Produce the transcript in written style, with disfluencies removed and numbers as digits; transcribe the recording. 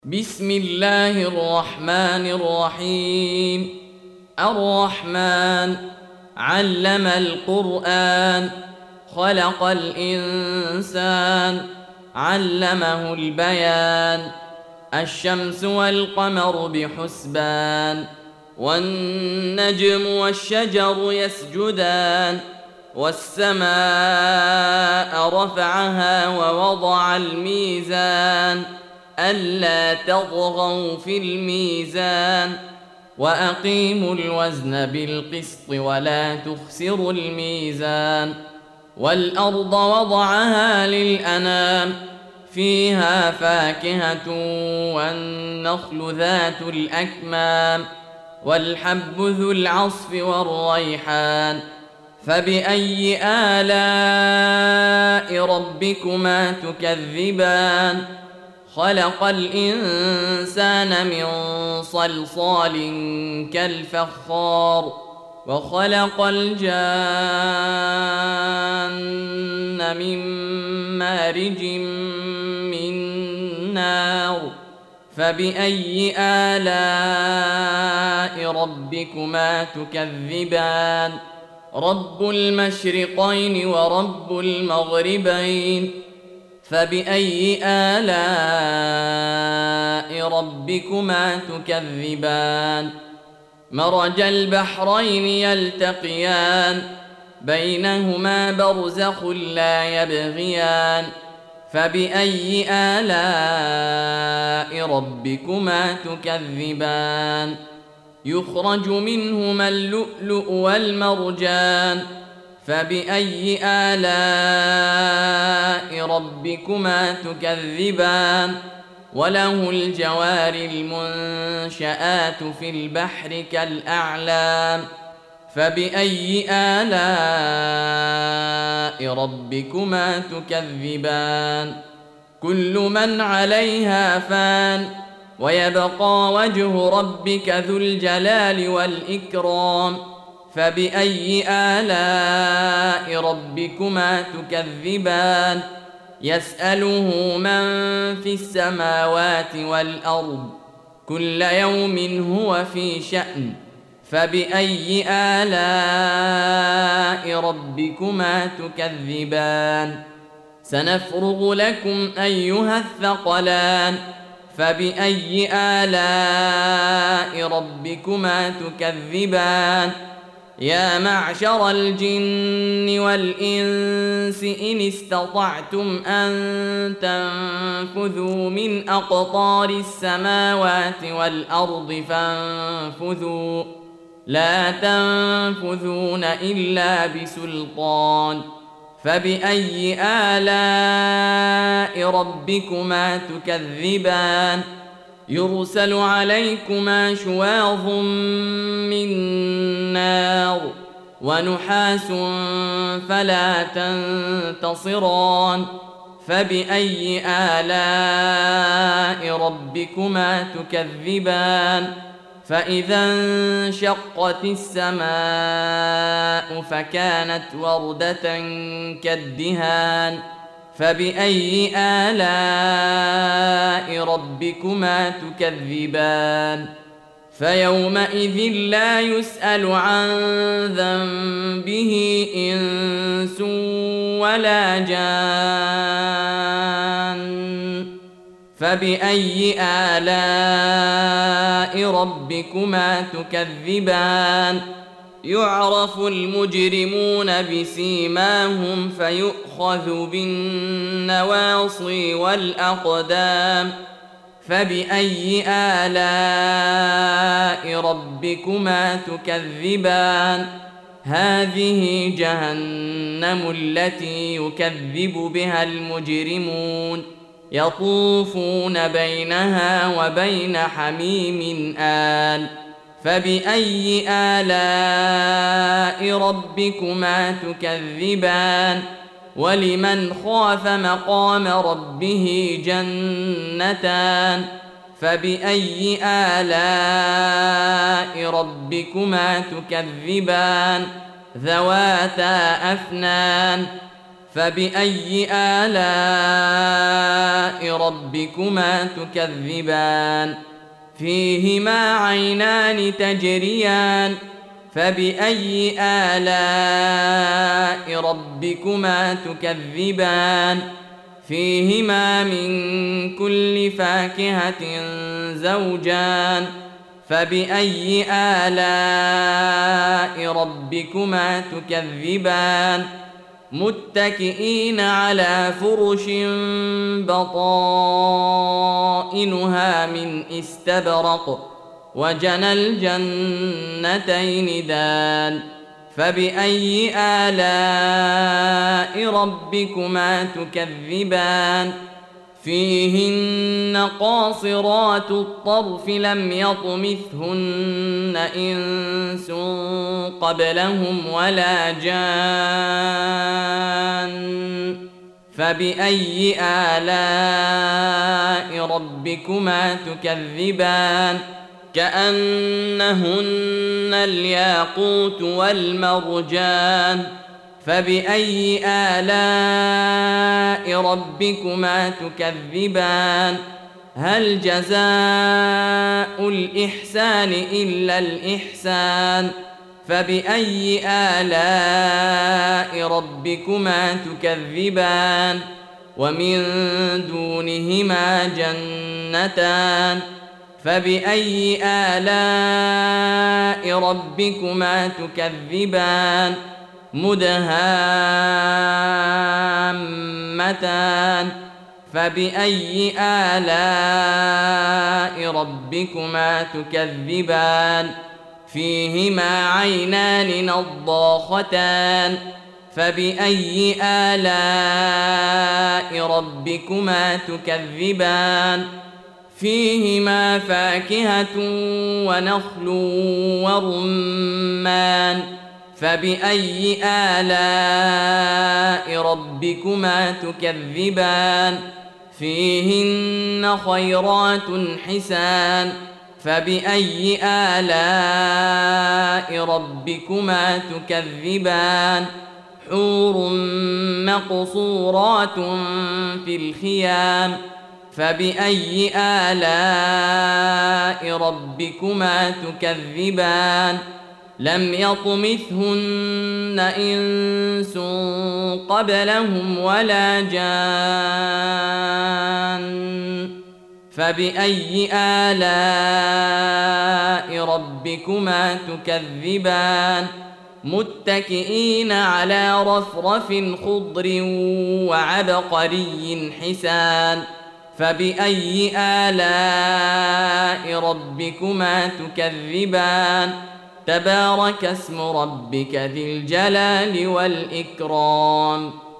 بسم الله الرحمن الرحيم. الرحمن علم القرآن، خلق الإنسان، علمه البيان. الشمس والقمر بحسبان، والنجم والشجر يسجدان، والسماء رفعها ووضع الميزان ألا تطغوا في الميزان، وأقيموا الوزن بالقسط ولا تخسروا الميزان. والأرض وضعها للأنام، فيها فاكهة والنخل ذات الأكمام، والحب ذو العصف والريحان. فبأي آلاء ربكما تكذبان؟ خلق الإنسان من صلصال كالفخار، وخلق الجان من مارج من نار. فبأي آلاء ربكما تكذبان؟ رب المشرقين ورب المغربين. فبأي آلاء ربكما تكذبان؟ مرج البحرين يلتقيان، بينهما برزخ لا يبغيان. فبأي آلاء ربكما تكذبان؟ يخرج منهما اللؤلؤ والمرجان. فبأي آلاء ربكما تكذبان؟ وله الجوار المنشآت في البحر كالأعلام. فبأي آلاء ربكما تكذبان؟ كل من عليها فان، ويبقى وجه ربك ذو الجلال والإكرام. فبأي آلاء ربكما تكذبان؟ يسأله من في السماوات والأرض، كل يوم هو في شأن. فبأي آلاء ربكما تكذبان؟ سنفرغ لكم أيها الثقلان. فبأي آلاء ربكما تكذبان؟ يا معشر الجن والإنس إن استطعتم أن تنفذوا من أقطار السماوات والأرض فانفذوا، لا تنفذون إلا بسلطان. فبأي آلاء ربكما تكذبان؟ يرسل عليكما شواظ من نار، ونحاس فلا تنتصران. فبأي آلاء ربكما تكذبان؟ فإذا انشقت السماء فكانت وردة كالدهان. فبأي آلاء ربكما تكذبان؟ فيومئذ لا يسأل عن ذنبه إنس ولا جان. فبأي آلاء ربكما تكذبان؟ يعرف المجرمون بسيماهم فيؤخذ بالنواصي والأقدام. فبأي آلاء ربكما تكذبان؟ هذه جهنم التي يكذب بها المجرمون، يطوفون بينها وبين حميم آن. فبأي آلاء ربكما تكذبان؟ ولمن خاف مقام ربه جنتان. فبأي آلاء ربكما تكذبان؟ ذواتا أفنان. فبأي آلاء ربكما تكذبان فيهما عينان تجريان فبأي آلاء ربكما تكذبان فيهما من كل فاكهة زوجان فبأي آلاء ربكما تكذبان متكئين على فرش بطائنها من استبرق وجنى الجنتين دان فبأي آلاء ربكما تكذبان فيهن قاصرات الطرف لم يطمثهن إنس قبلهم ولا جان فبأي آلاء ربكما تكذبان كأنهن الياقوت والمرجان فبأي آلاء ربكما تكذبان هل جزاء الإحسان إلا الإحسان فبأي آلاء ربكما تكذبان ومن دونهما جنتان فبأي آلاء ربكما تكذبان مدهامتان فبأي آلاء ربكما تكذبان فيهما عينان نضاختان فبأي آلاء ربكما تكذبان فيهما فاكهة ونخل ورمان فبأي آلاء ربكما تكذبان فيهن خيرات حسان فبأي آلاء ربكما تكذبان حور مقصورات في الخيام فبأي آلاء ربكما تكذبان لم يطمثهن إنس قبلهم ولا جان فبأي آلاء ربكما تكذبان متكئين على رفرف خضر وعبقري حسان فبأي آلاء ربكما تكذبان تبارك اسم ربك ذي الجلال والإكرام